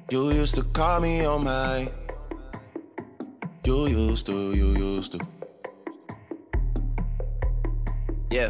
You used to call me on my. You used to. Yeah.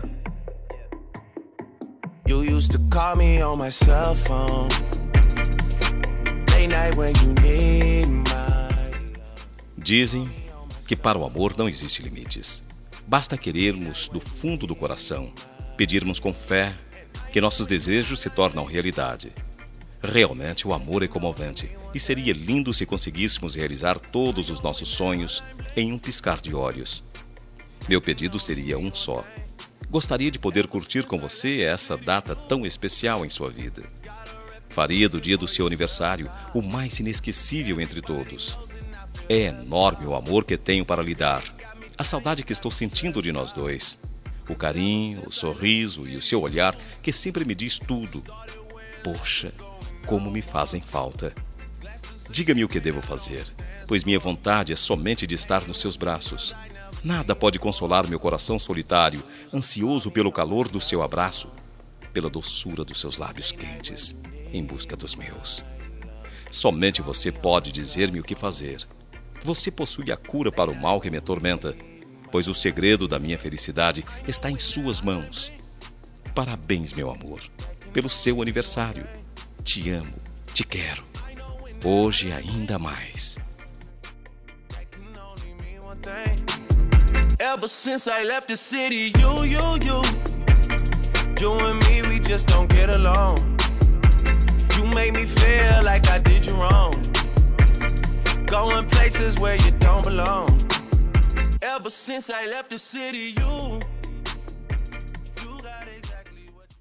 You used to call me on my cell phone. Late night when you need my. Dizem que para o amor não existe limites. Basta querermos do fundo do coração, pedirmos com fé que nossos desejos se tornam realidade. Realmente o amor é comovente e seria lindo se conseguíssemos realizar todos os nossos sonhos em um piscar de olhos. Meu pedido seria um só. Gostaria de poder curtir com você essa data tão especial em sua vida. Faria do dia do seu aniversário o mais inesquecível entre todos. É enorme o amor que tenho para lhe dar, a saudade que estou sentindo de nós dois, o carinho, o sorriso e o seu olhar que sempre me diz tudo. Poxa, como me fazem falta. Diga-me o que devo fazer, pois minha vontade é somente de estar nos seus braços. Nada pode consolar meu coração solitário, ansioso pelo calor do seu abraço, pela doçura dos seus lábios quentes, em busca dos meus. Somente você pode dizer-me o que fazer. Você possui a cura para o mal que me atormenta, pois o segredo da minha felicidade está em suas mãos. Parabéns, meu amor, pelo seu aniversário. Te amo, te quero. Hoje ainda mais. Ever since I left the city, you and me, we just don't get along. You made me feel like I did you wrong. Going places where you don't belong. Ever since I left the city, you